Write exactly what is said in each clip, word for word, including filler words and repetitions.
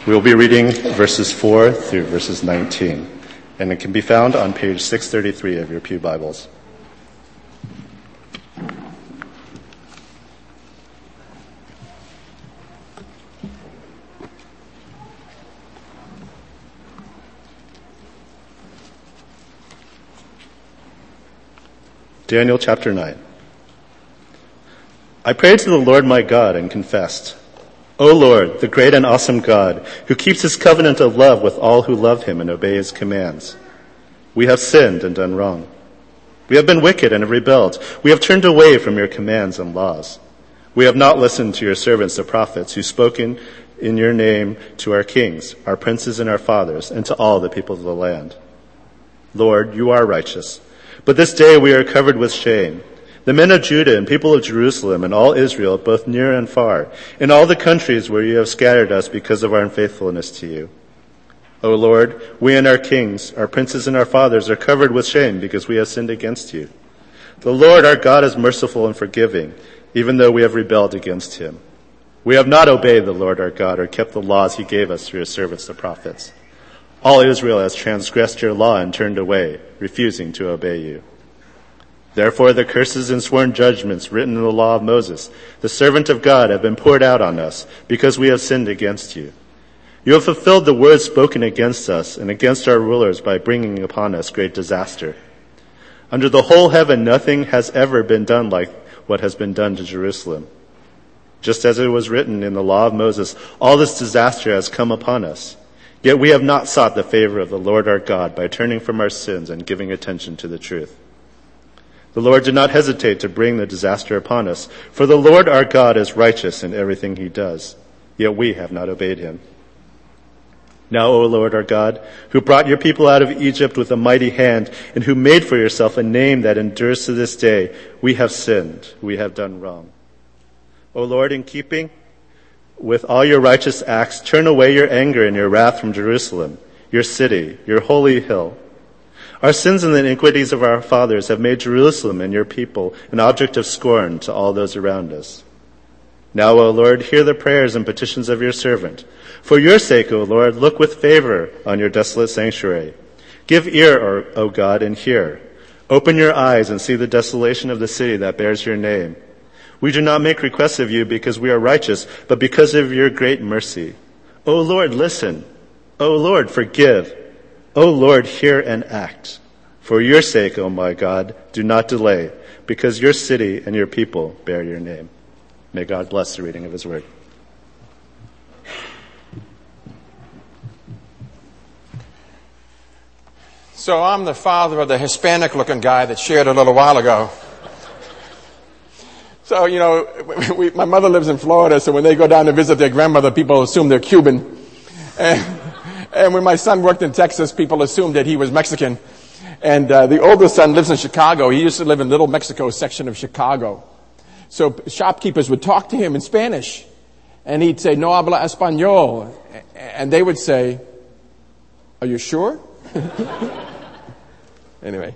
We will be reading verses four through verses nineteen, and it can be found on page six thirty-three of your pew Bibles. Daniel chapter nine. I prayed to the Lord my God and confessed, O Lord, the great and awesome God, who keeps his covenant of love with all who love him and obey his commands. We have sinned and done wrong. We have been wicked and have rebelled. We have turned away from your commands and laws. We have not listened to your servants, the prophets, who spoke in, in your name to our kings, our princes and our fathers, and to all the people of the land. Lord, you are righteous. But this day we are covered with shame. The men of Judah and people of Jerusalem and all Israel, both near and far, in all the countries where you have scattered us because of our unfaithfulness to you. O Lord, we and our kings, our princes and our fathers are covered with shame because we have sinned against you. The Lord our God is merciful and forgiving, even though we have rebelled against him. We have not obeyed the Lord our God or kept the laws he gave us through his servants the prophets. All Israel has transgressed your law and turned away, refusing to obey you. Therefore the curses and sworn judgments written in the law of Moses, the servant of God, have been poured out on us because we have sinned against you. You have fulfilled the words spoken against us and against our rulers by bringing upon us great disaster. Under the whole heaven nothing has ever been done like what has been done to Jerusalem. Just as it was written in the law of Moses, all this disaster has come upon us. Yet we have not sought the favor of the Lord our God by turning from our sins and giving attention to the truth. The Lord did not hesitate to bring the disaster upon us, for the Lord our God is righteous in everything he does, yet we have not obeyed him. Now, O Lord our God, who brought your people out of Egypt with a mighty hand, and who made for yourself a name that endures to this day, we have sinned, we have done wrong. O Lord, in keeping with all your righteous acts, turn away your anger and your wrath from Jerusalem, your city, your holy hill. Our sins and the iniquities of our fathers have made Jerusalem and your people an object of scorn to all those around us. Now, O Lord, hear the prayers and petitions of your servant. For your sake, O Lord, look with favor on your desolate sanctuary. Give ear, O God, and hear. Open your eyes and see the desolation of the city that bears your name. We do not make requests of you because we are righteous, but because of your great mercy. O Lord, listen. O Lord, forgive. O Lord, hear and act. For your sake, O my God, do not delay, because your city and your people bear your name. May God bless the reading of his word. So I'm the father of the Hispanic-looking guy that shared a little while ago. So, you know, we, my mother lives in Florida, so when they go down to visit their grandmother, people assume they're Cuban. And, and when my son worked in Texas, people assumed that he was Mexican. And uh, the oldest son lives in Chicago. He used to live in Little Mexico section of Chicago. So shopkeepers would talk to him in Spanish. And he'd say, no habla español. And they would say, are you sure? Anyway.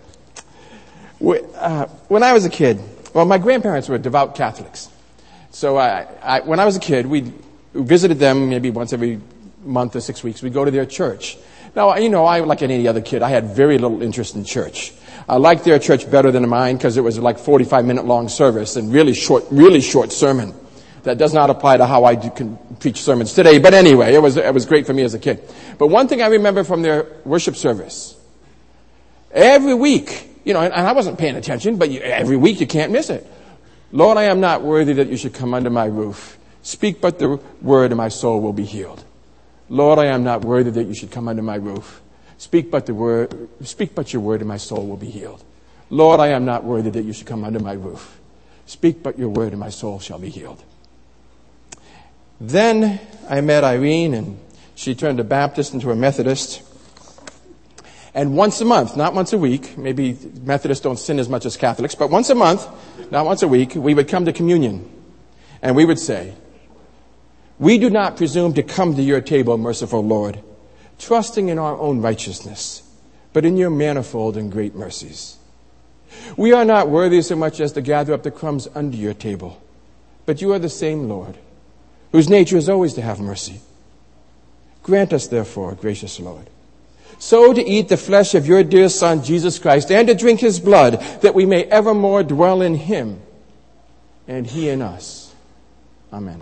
When I was a kid, well, my grandparents were devout Catholics. So I, I, when I was a kid, we visited them maybe once every month or six weeks. We'd go to their church. Now, you know, I, like any other kid, I had very little interest in church. I liked their church better than mine because it was like forty-five minute long service and really short, really short sermon. That does not apply to how I do, can preach sermons today. But anyway, it was, it was great for me as a kid. But one thing I remember from their worship service, every week, you know, and, and I wasn't paying attention, but you, every week you can't miss it. Lord, I am not worthy that you should come under my roof. Speak but the word and my soul will be healed. Lord, I am not worthy that you should come under my roof. Speak but the word, speak but your word and my soul will be healed. Lord, I am not worthy that you should come under my roof. Speak but your word and my soul shall be healed. Then I met Irene and she turned a Baptist into a Methodist. And once a month, not once a week, maybe Methodists don't sin as much as Catholics, but once a month, not once a week, we would come to communion. And we would say, we do not presume to come to your table, merciful Lord, trusting in our own righteousness, but in your manifold and great mercies. We are not worthy so much as to gather up the crumbs under your table, but you are the same Lord, whose nature is always to have mercy. Grant us, therefore, gracious Lord, so to eat the flesh of your dear Son, Jesus Christ, and to drink his blood, that we may evermore dwell in him, and he in us. Amen.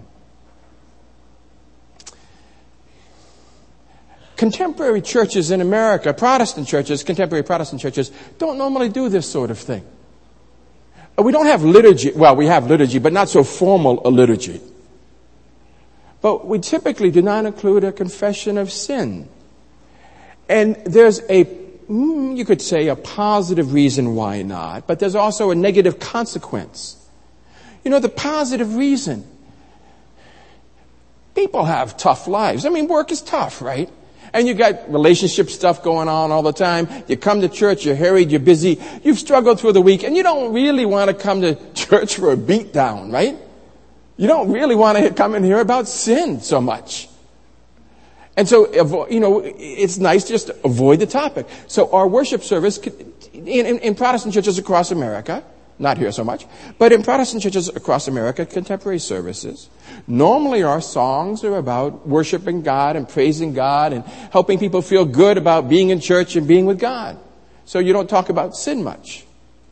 Contemporary churches in America, Protestant churches, contemporary Protestant churches, don't normally do this sort of thing. We don't have liturgy. Well, we have liturgy, but not so formal a liturgy. But we typically do not include a confession of sin. And there's a, you could say, a positive reason why not, but there's also a negative consequence. You know, the positive reason. People have tough lives. I mean, work is tough, right? And you got relationship stuff going on all the time. You come to church, you're harried, you're busy. You've struggled through the week, and you don't really want to come to church for a beatdown, right? You don't really want to come and hear about sin so much. And so, you know, it's nice just to avoid the topic. So our worship service, in, in, in Protestant churches across America, not here so much, but in Protestant churches across America, contemporary services, normally our songs are about worshiping God and praising God and helping people feel good about being in church and being with God. So you don't talk about sin much.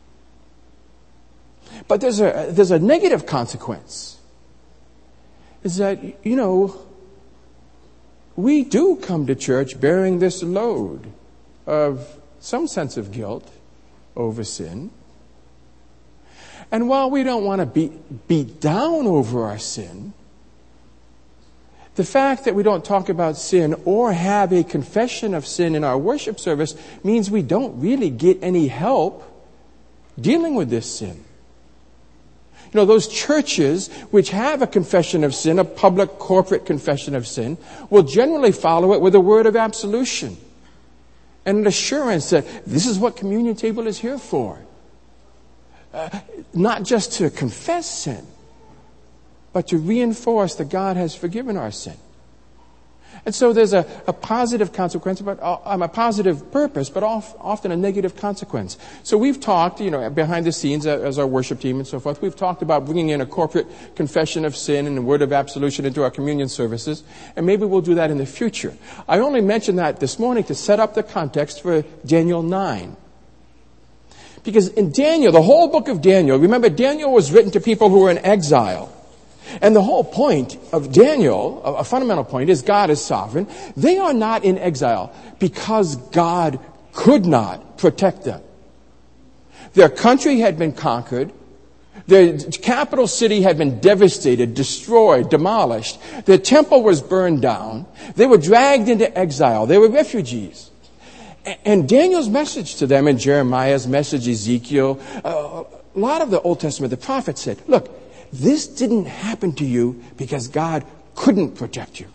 But there's a, there's a negative consequence. Is that, you know, we do come to church bearing this load of some sense of guilt over sin. And while we don't want to be beat down over our sin, the fact that we don't talk about sin or have a confession of sin in our worship service means we don't really get any help dealing with this sin. You know, those churches which have a confession of sin, a public corporate confession of sin, will generally follow it with a word of absolution and an assurance that this is what communion table is here for. Uh, not just to confess sin, but to reinforce that God has forgiven our sin. And so there's a, a positive consequence, but uh, a positive purpose, but off, often a negative consequence. So we've talked, you know, behind the scenes as our worship team and so forth, we've talked about bringing in a corporate confession of sin and a word of absolution into our communion services, and maybe we'll do that in the future. I only mentioned that this morning to set up the context for Daniel nine. Because in Daniel, the whole book of Daniel, remember Daniel was written to people who were in exile. And the whole point of Daniel, a fundamental point, is God is sovereign. They are not in exile because God could not protect them. Their country had been conquered. Their capital city had been devastated, destroyed, demolished. Their temple was burned down. They were dragged into exile. They were refugees. And Daniel's message to them, and Jeremiah's message, Ezekiel, uh, a lot of the Old Testament, the prophets said, look, this didn't happen to you because God couldn't protect you.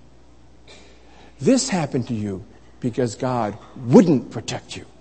This happened to you because God wouldn't protect you.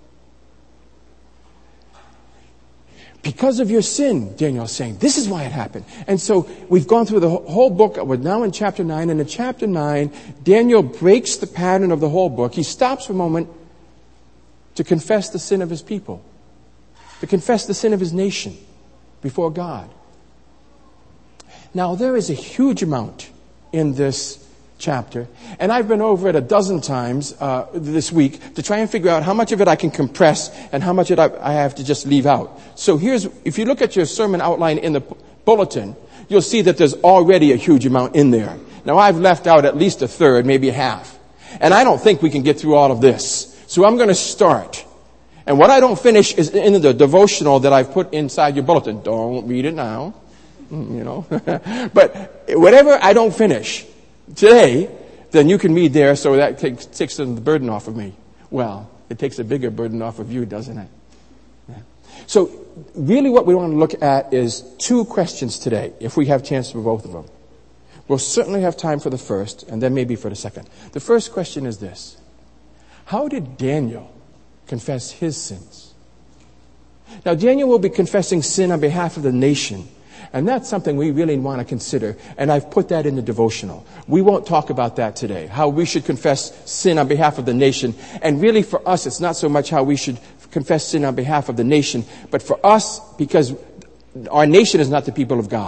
Because of your sin, Daniel is saying, this is why it happened. And so we've gone through the whole book. We're now in chapter nine. And in chapter nine, Daniel breaks the pattern of the whole book. He stops for a moment to confess the sin of his people, to confess the sin of his nation before God. Now, there is a huge amount in this chapter, and I've been over it a dozen times uh, this week to try and figure out how much of it I can compress and how much of it I have to just leave out. So here's, if you look at your sermon outline in the bulletin, you'll see that there's already a huge amount in there. Now, I've left out at least a third, maybe half, and I don't think we can get through all of this. So I'm going to start. And what I don't finish is in the devotional that I've put inside your bulletin. Don't read it now. You know, but whatever I don't finish today, then you can read there, so that takes, takes the burden off of me. Well, it takes a bigger burden off of you, doesn't it? Yeah. So really what we want to look at is two questions today, if we have chance for both of them. We'll certainly have time for the first, and then maybe for the second. The first question is this: how did Daniel confess his sins? Now, Daniel will be confessing sin on behalf of the nation. And that's something we really want to consider. And I've put that in the devotional. We won't talk about that today, how we should confess sin on behalf of the nation. And really for us, it's not so much how we should confess sin on behalf of the nation, but for us, because our nation is not the people of God.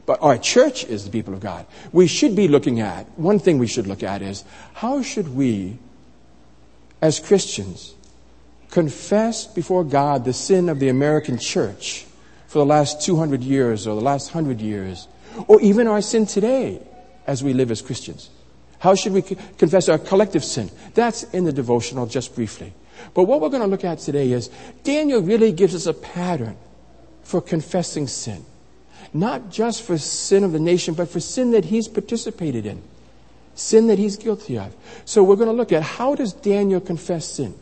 But our church is the people of God. We should be looking at, one thing we should look at is, how should we, as Christians, confess before God the sin of the American church for the last two hundred years or the last one hundred years, or even our sin today as we live as Christians? How should we confess our collective sin? That's in the devotional just briefly. But what we're going to look at today is Daniel really gives us a pattern for confessing sin. Not just for sin of the nation, but for sin that he's participated in. Sin that he's guilty of. So we're going to look at how does Daniel confess sin?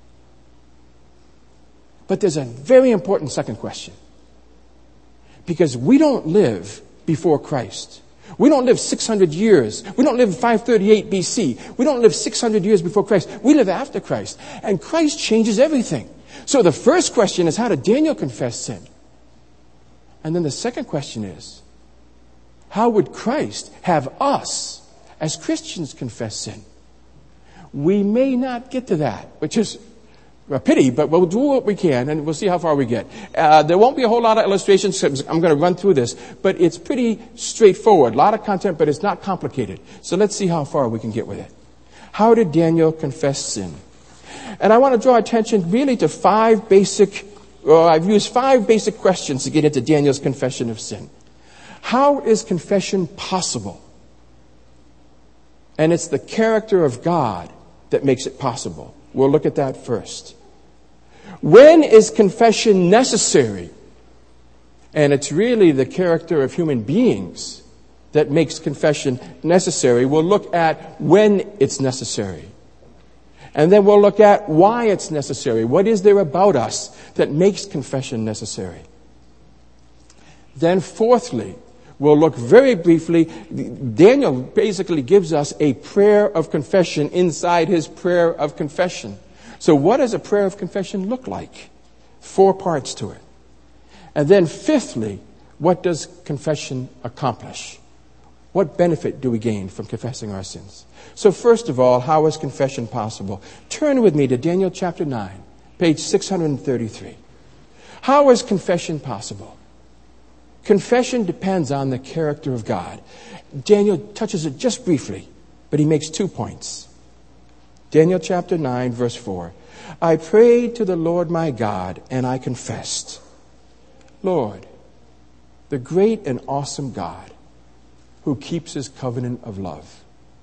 But there's a very important second question. Because we don't live before Christ. We don't live six hundred years. We don't live five thirty-eight B C. We don't live six hundred years before Christ. We live after Christ. And Christ changes everything. So the first question is, how did Daniel confess sin? And then the second question is, how would Christ have us as Christians confess sin? We may not get to that, which is a pity, but we'll do what we can, and we'll see how far we get. Uh, there won't be a whole lot of illustrations. I'm going to run through this, but it's pretty straightforward. A lot of content, but it's not complicated. So let's see how far we can get with it. How did Daniel confess sin? And I want to draw attention really to five basic, well, I've used five basic questions to get into Daniel's confession of sin. How is confession possible? And it's the character of God that makes it possible. We'll look at that first. When is confession necessary? And it's really the character of human beings that makes confession necessary. We'll look at when it's necessary. And then we'll look at why it's necessary. What is there about us that makes confession necessary? Then fourthly, we'll look very briefly. Daniel basically gives us a prayer of confession inside his prayer of confession. So what does a prayer of confession look like? Four parts to it. And then fifthly, what does confession accomplish? What benefit do we gain from confessing our sins? So first of all, how is confession possible? Turn with me to Daniel chapter nine, page six hundred thirty-three. How is confession possible? Confession depends on the character of God. Daniel touches it just briefly, but he makes two points. Daniel chapter nine, verse four. I prayed to the Lord my God, and I confessed, Lord, the great and awesome God, who keeps his covenant of love.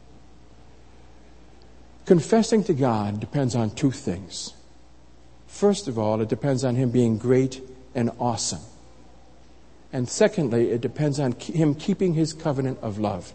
Confessing to God depends on two things. First of all, it depends on him being great and awesome. And secondly, it depends on him keeping his covenant of love.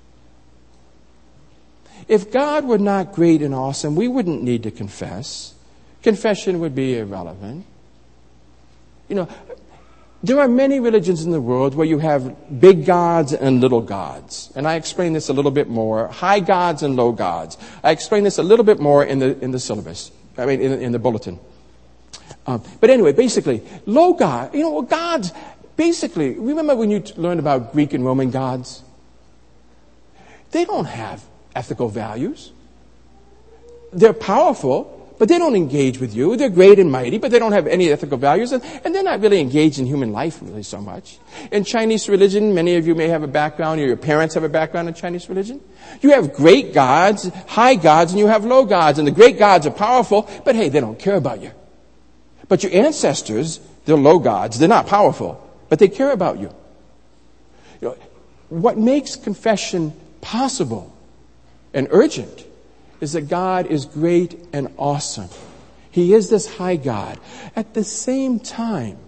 If God were not great and awesome, we wouldn't need to confess. Confession would be irrelevant. You know, there are many religions in the world where you have big gods and little gods. And I explain this a little bit more. High gods and low gods. I explain this a little bit more in the in the syllabus. I mean, in, in the bulletin. Um, but anyway, basically, low God, you know, gods, basically, remember when you learned about Greek and Roman gods? They don't have ethical values. They're powerful, but they don't engage with you. They're great and mighty, but they don't have any ethical values, and, and they're not really engaged in human life really so much. In Chinese religion, many of you may have a background, or your parents have a background in Chinese religion. You have great gods, high gods, and you have low gods, and the great gods are powerful, but hey, they don't care about you. But your ancestors, they're low gods. They're not powerful, but they care about you. You know, what makes confession possible and urgent is that God is great and awesome. He is this high God. At the same time,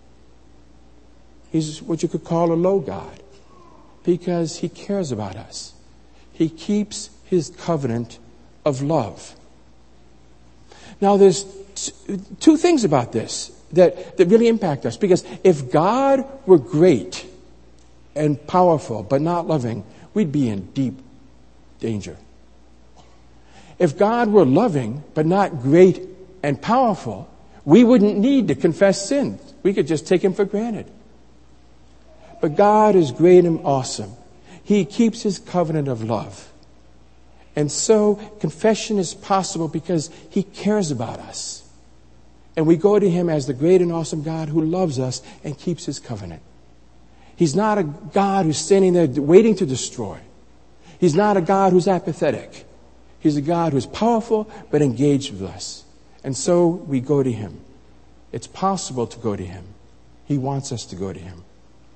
he's what you could call a low God because he cares about us. He keeps his covenant of love. Now, there's t- two things about this that, that really impact us, because if God were great and powerful but not loving, we'd be in deep danger. If God were loving but not great and powerful, we wouldn't need to confess sin. We could just take him for granted. But God is great and awesome. He keeps his covenant of love. And so confession is possible because he cares about us. And we go to him as the great and awesome God who loves us and keeps his covenant. He's not a God who's standing there waiting to destroy. He's not a God who's apathetic. He's a God who's powerful but engaged with us. And so we go to him. It's possible to go to him. He wants us to go to him.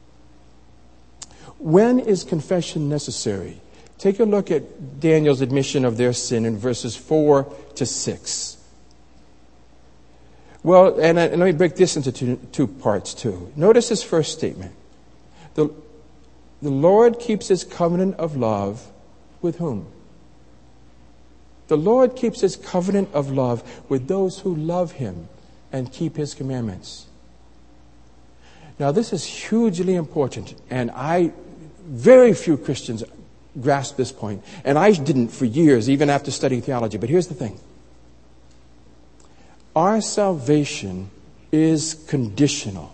When is confession necessary? Take a look at Daniel's admission of their sin in verses four to six. Well, and, and let me break this into two, two parts too. Notice his first statement. The, the Lord keeps his covenant of love with whom? The Lord keeps his covenant of love with those who love him and keep his commandments. Now, this is hugely important, and I, very few Christians grasp this point, and I didn't for years, even after studying theology. But here's the thing. Our salvation is conditional.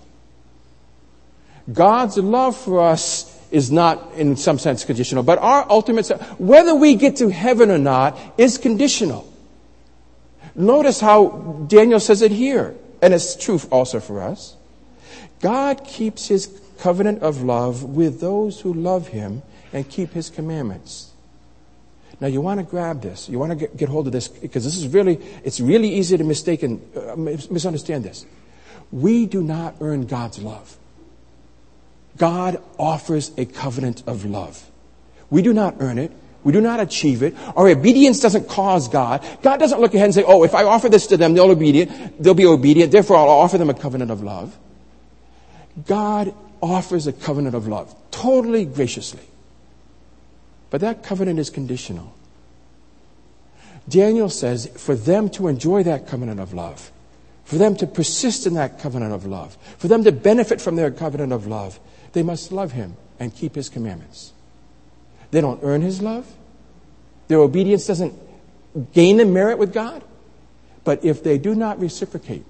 God's love for us is not, in some sense, conditional, but our ultimate, whether we get to heaven or not, is conditional. Notice how Daniel says it here, and it's true also for us. God keeps his covenant of love with those who love him and keep his commandments. Now, you want to grab this. You want to get, get hold of this, because this is really, it's really easy to mistake and uh, misunderstand this. We do not earn God's love. God offers a covenant of love. We do not earn it. We do not achieve it. Our obedience doesn't cause God. God doesn't look ahead and say, oh, if I offer this to them, they'll obedient. They'll be obedient. Therefore, I'll offer them a covenant of love. God offers a covenant of love, totally graciously. But that covenant is conditional. Daniel says for them to enjoy that covenant of love, for them to persist in that covenant of love, for them to benefit from their covenant of love, they must love him and keep his commandments. They don't earn his love. Their obedience doesn't gain them merit with God. But if they do not reciprocate,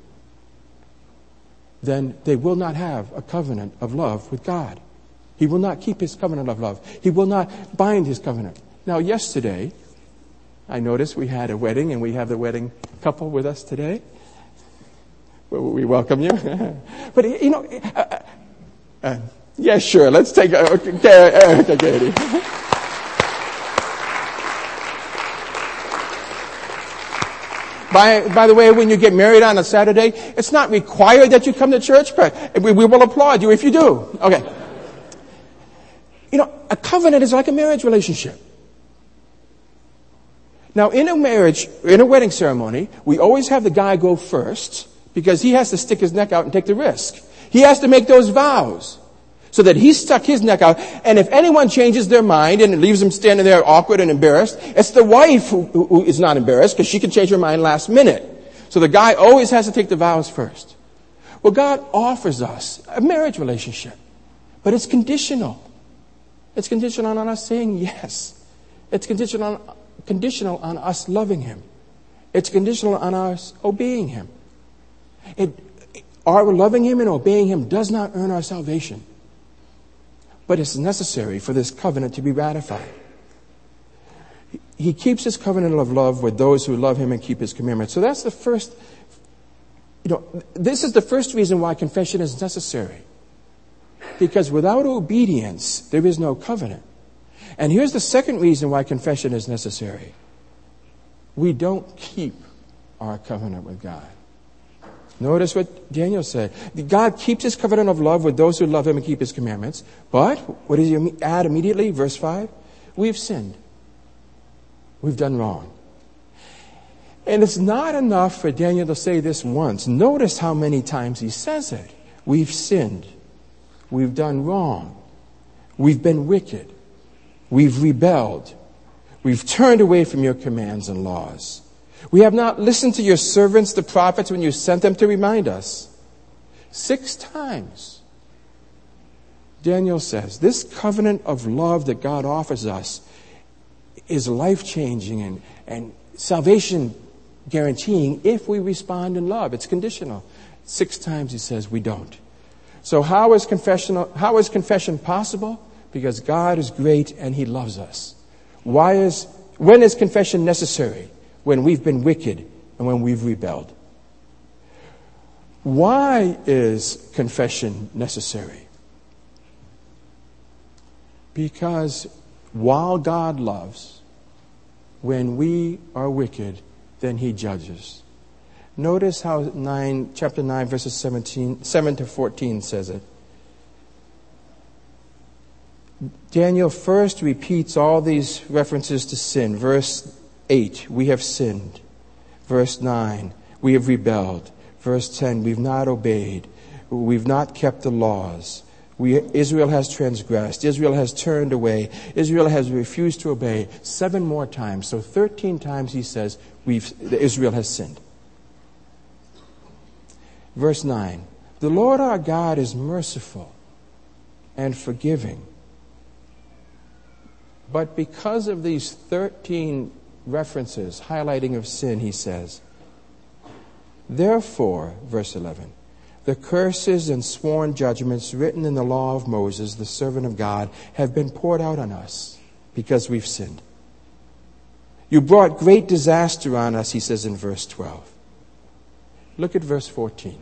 then they will not have a covenant of love with God. He will not keep his covenant of love. He will not bind his covenant. Now, yesterday, I noticed we had a wedding, and we have the wedding couple with us today. We welcome you. But, you know, uh, uh, yeah, sure, let's take a... Okay, okay, Katie. By, by the way, when you get married on a Saturday, it's not required that you come to church, but we, we will applaud you if you do. Okay. You know, a covenant is like a marriage relationship. Now, in a marriage, in a wedding ceremony, we always have the guy go first because he has to stick his neck out and take the risk. He has to make those vows so that he stuck his neck out. And if anyone changes their mind and it leaves them standing there awkward and embarrassed, it's the wife who, who, who is not embarrassed because she can change her mind last minute. So the guy always has to take the vows first. Well, God offers us a marriage relationship, but it's conditional. It's conditional on us saying yes. It's conditional on, conditional on us loving him. It's conditional on us obeying him. It, our loving him and obeying him does not earn our salvation. But it's necessary for this covenant to be ratified. He keeps his covenant of love with those who love him and keep his commandments. So that's the first, you know, this is the first reason why confession is necessary. Because without obedience, there is no covenant. And here's the second reason why confession is necessary. We don't keep our covenant with God. Notice what Daniel said. God keeps his covenant of love with those who love him and keep his commandments. But, what does he add immediately? Verse five. We've sinned. We've done wrong. And it's not enough for Daniel to say this once. Notice how many times he says it. We've sinned. We've done wrong. We've been wicked. We've rebelled. We've turned away from your commands and laws. We have not listened to your servants, the prophets, when you sent them to remind us. Six times, Daniel says, this covenant of love that God offers us is life-changing and, and salvation guaranteeing if we respond in love. It's conditional. Six times he says we don't. So how is confession, how is confession possible? Because God is great and he loves us. Why is, when is confession necessary? When we've been wicked and when we've rebelled. Why is confession necessary? Because while God loves, when we are wicked, then he judges. Notice how nine, chapter nine, verses seventeen, seven to fourteen says it. Daniel first repeats all these references to sin. Verse eight, we have sinned. Verse nine, we have rebelled. Verse ten, we've not obeyed. We've not kept the laws. We, Israel has transgressed. Israel has turned away. Israel has refused to obey. Seven more times. So thirteen times he says we've, Israel has sinned. Verse nine, the Lord our God is merciful and forgiving. But because of these thirteen references highlighting of sin, he says, therefore, verse eleven, the curses and sworn judgments written in the law of Moses, the servant of God, have been poured out on us because we've sinned. You brought great disaster on us, he says in verse twelve. Look at verse fourteen.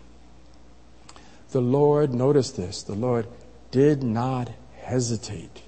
The Lord, notice this, the Lord did not hesitate.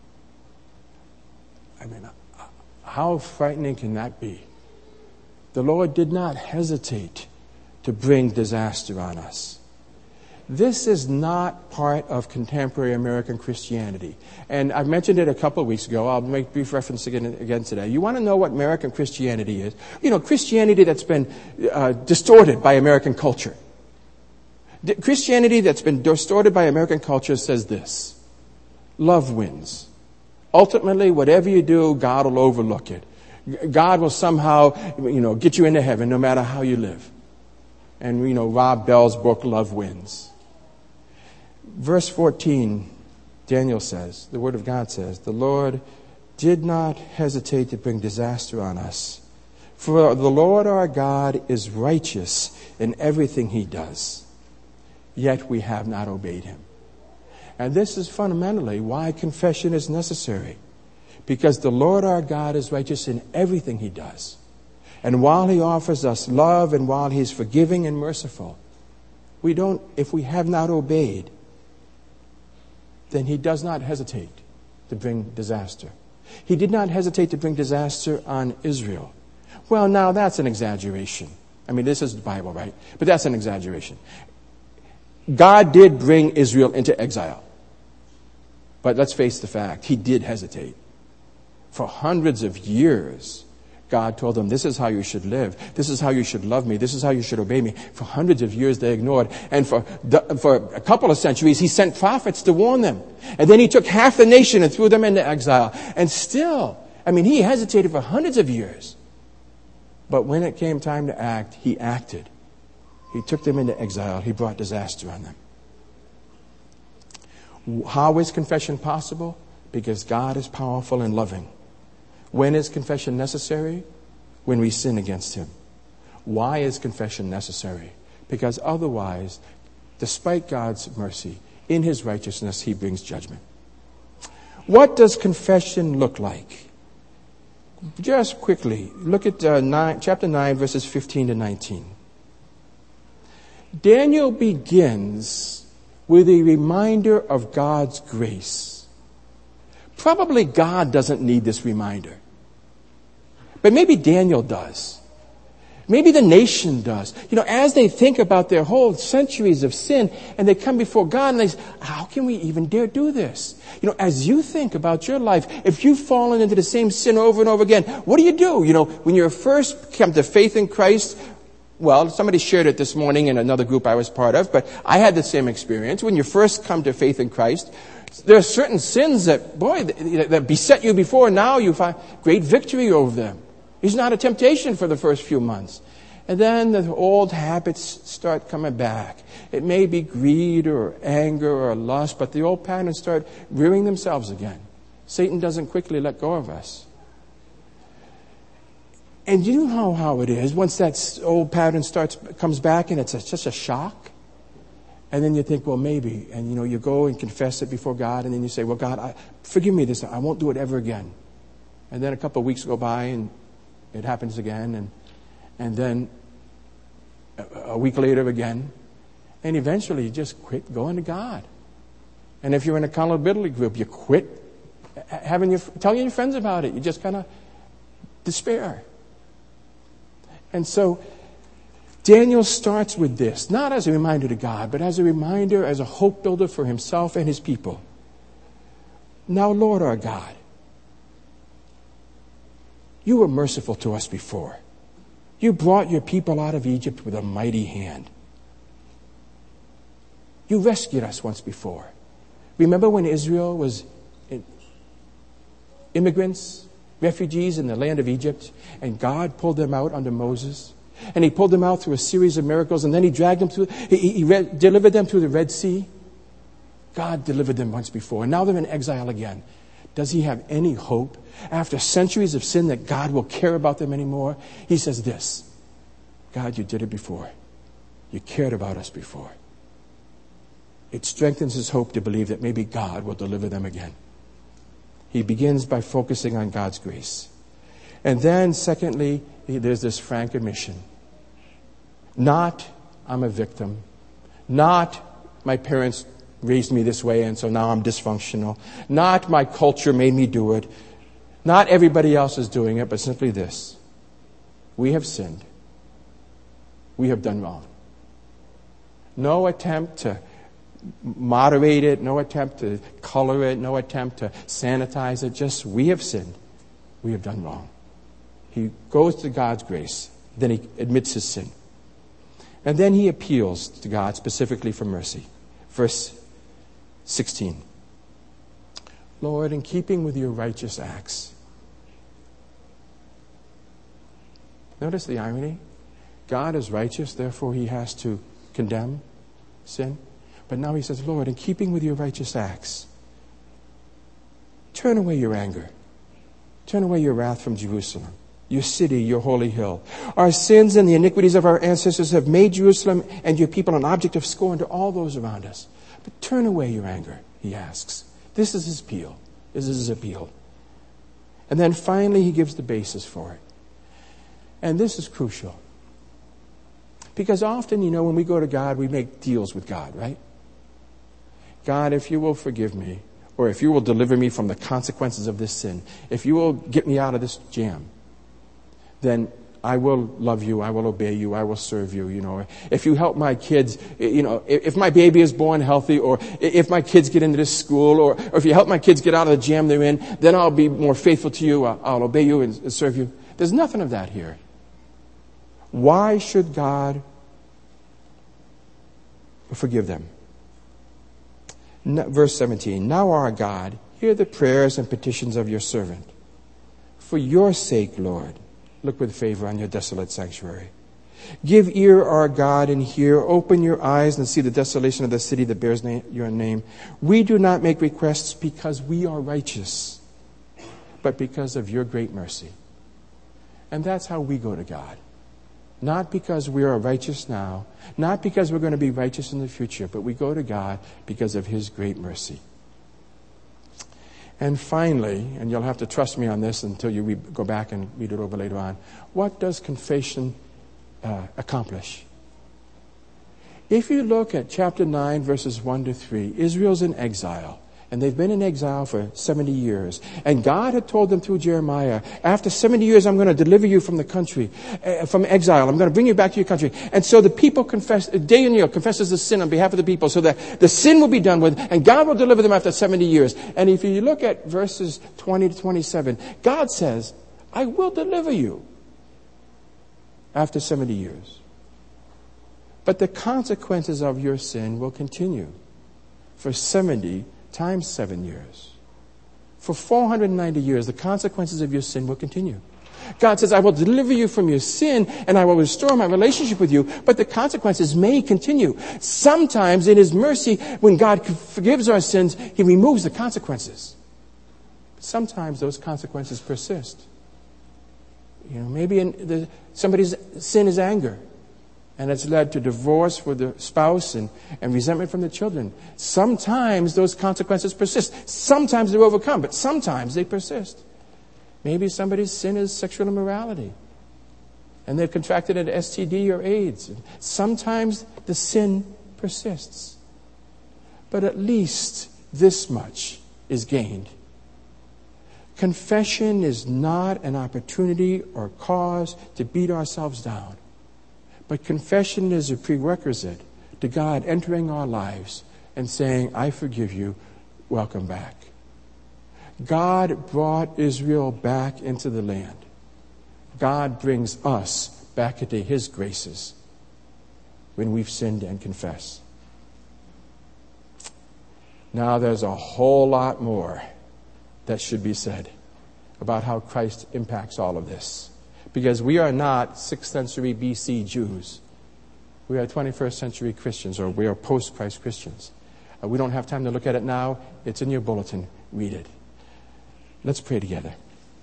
I mean, how frightening can that be? The Lord did not hesitate to bring disaster on us. This is not part of contemporary American Christianity. And I mentioned it a couple of weeks ago. I'll make brief reference again, again today. You want to know what American Christianity is? You know, Christianity that's been uh, distorted by American culture. D- Christianity that's been distorted by American culture says this: love wins. Ultimately, whatever you do, God will overlook it. God will somehow, you know, get you into heaven no matter how you live. And, you know, Rob Bell's book, Love Wins. Verse fourteen, Daniel says, the Word of God says, the Lord did not hesitate to bring disaster on us. For the Lord our God is righteous in everything he does. Yet we have not obeyed him. And this is fundamentally why confession is necessary. Because the Lord our God is righteous in everything he does. And while he offers us love and while he's forgiving and merciful, we don't, if we have not obeyed, then he does not hesitate to bring disaster. He did not hesitate to bring disaster on Israel. Well, now that's an exaggeration. I mean, this is the Bible, right? But that's an exaggeration. God did bring Israel into exile. But let's face the fact, he did hesitate. For hundreds of years, God told them, this is how you should live. This is how you should love me. This is how you should obey me. For hundreds of years, they ignored. And for the, for a couple of centuries, he sent prophets to warn them. And then he took half the nation and threw them into exile. And still, I mean, he hesitated for hundreds of years. But when it came time to act, he acted. He took them into exile. He brought disaster on them. How is confession possible? Because God is powerful and loving. When is confession necessary? When we sin against him. Why is confession necessary? Because otherwise, despite God's mercy, in his righteousness, he brings judgment. What does confession look like? Just quickly, look at uh, nine, chapter nine, verses fifteen to nineteen. Daniel begins with a reminder of God's grace. Probably God doesn't need this reminder. But maybe Daniel does. Maybe the nation does. You know, as they think about their whole centuries of sin and they come before God and they say, how can we even dare do this? You know, as you think about your life, if you've fallen into the same sin over and over again, what do you do? You know, when you first come to faith in Christ, well, somebody shared it this morning in another group I was part of, but I had the same experience. When you first come to faith in Christ, there are certain sins that, boy, that beset you before. Now you find great victory over them. It's not a temptation for the first few months. And then the old habits start coming back. It may be greed or anger or lust, but the old patterns start rearing themselves again. Satan doesn't quickly let go of us. And you know how it is. Once that old pattern starts comes back and it's a, just a shock. And then you think, well, maybe. And, you know, you go and confess it before God. And then you say, well, God, I, forgive me this time. I won't do it ever again. And then a couple of weeks go by and it happens again. And and then a, a week later again. And eventually you just quit going to God. And if you're in an accountability group, you quit having your, telling your friends about it. You just kind of despair. And so Daniel starts with this, not as a reminder to God, but as a reminder, as a hope builder for himself and his people. Now, Lord our God, you were merciful to us before. You brought your people out of Egypt with a mighty hand. You rescued us once before. Remember when Israel was immigrants, refugees in the land of Egypt, and God pulled them out under Moses? And he pulled them out through a series of miracles, and then he dragged them through, he, he re- delivered them through the Red Sea. God delivered them once before, and now they're in exile again. Does he have any hope after centuries of sin that God will care about them anymore? He says this, God, you did it before. You cared about us before. It strengthens his hope to believe that maybe God will deliver them again. He begins by focusing on God's grace. And then, secondly, there's this frank admission. Not, I'm a victim. Not, my parents raised me this way and so now I'm dysfunctional. Not, my culture made me do it. Not, everybody else is doing it, but simply this. We have sinned. We have done wrong. No attempt to moderate it, no attempt to color it, no attempt to sanitize it. Just, we have sinned. We have done wrong. He goes to God's grace. Then he admits his sin. And then he appeals to God specifically for mercy. Verse sixteen. Lord, in keeping with your righteous acts. Notice the irony. God is righteous, therefore he has to condemn sin. But now he says, Lord, in keeping with your righteous acts, turn away your anger. Turn away your wrath from Jerusalem, your city, your holy hill. Our sins and the iniquities of our ancestors have made Jerusalem and your people an object of scorn to all those around us. But turn away your anger, he asks. This is his appeal. This is his appeal. And then finally he gives the basis for it. And this is crucial. Because often, you know, when we go to God, we make deals with God, right? God, if you will forgive me, or if you will deliver me from the consequences of this sin, if you will get me out of this jam, then I will love you, I will obey you, I will serve you, you know. If you help my kids, you know, if my baby is born healthy, or if my kids get into this school, or, or if you help my kids get out of the jam they're in, then I'll be more faithful to you, I'll, I'll obey you and serve you. There's nothing of that here. Why should God forgive them? Verse seventeen, now our God, hear the prayers and petitions of your servant. For your sake, Lord, look with favor on your desolate sanctuary. Give ear, our God, and hear. Open your eyes and see the desolation of the city that bears na- your name. We do not make requests because we are righteous, but because of your great mercy. And that's how we go to God. Not because we are righteous now, not because we're going to be righteous in the future, but we go to God because of his great mercy. And finally, and you'll have to trust me on this until you read, go back and read it over later on, what does confession uh, accomplish? If you look at chapter nine, verses one to three, Israel's in exile. And they've been in exile for seventy years. And God had told them through Jeremiah, after seventy years, I'm going to deliver you from the country, uh, from exile. I'm going to bring you back to your country. And so the people confess, Daniel confesses the sin on behalf of the people so that the sin will be done with, and God will deliver them after seventy years. And if you look at verses twenty to twenty-seven, God says, I will deliver you after seventy years. But the consequences of your sin will continue for seventy times seven years. For four hundred ninety years, the consequences of your sin will continue. God says, I will deliver you from your sin and I will restore my relationship with you, but the consequences may continue. Sometimes in his mercy, when God forgives our sins, he removes the consequences. Sometimes those consequences persist. You know, maybe in the, somebody's sin is anger. And it's led to divorce for the spouse and, and resentment from the children. Sometimes those consequences persist. Sometimes they're overcome, but sometimes they persist. Maybe somebody's sin is sexual immorality. And they've contracted an S T D or AIDS. Sometimes the sin persists. But at least this much is gained. Confession is not an opportunity or cause to beat ourselves down, but confession is a prerequisite to God entering our lives and saying, I forgive you, welcome back. God brought Israel back into the land. God brings us back into his graces when we've sinned and confess. Now there's a whole lot more that should be said about how Christ impacts all of this. Because we are not sixth century B C Jews. We are twenty-first century Christians, or we are post-Christ Christians. Uh, we don't have time to look at it now. It's in your bulletin. Read it. Let's pray together.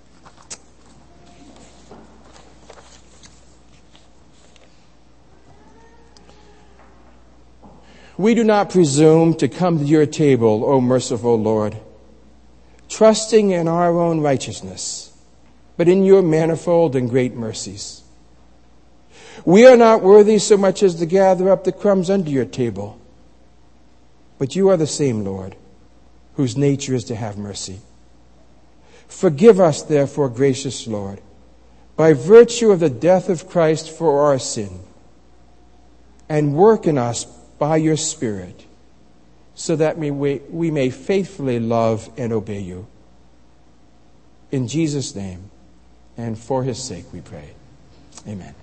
We do not presume to come to your table, O merciful Lord, trusting in our own righteousness, but in your manifold and great mercies. We are not worthy so much as to gather up the crumbs under your table, but you are the same Lord, whose nature is to have mercy. Forgive us, therefore, gracious Lord, by virtue of the death of Christ for our sin, and work in us by your Spirit, so that we, we may faithfully love and obey you. In Jesus' name, and for his sake we pray. Amen.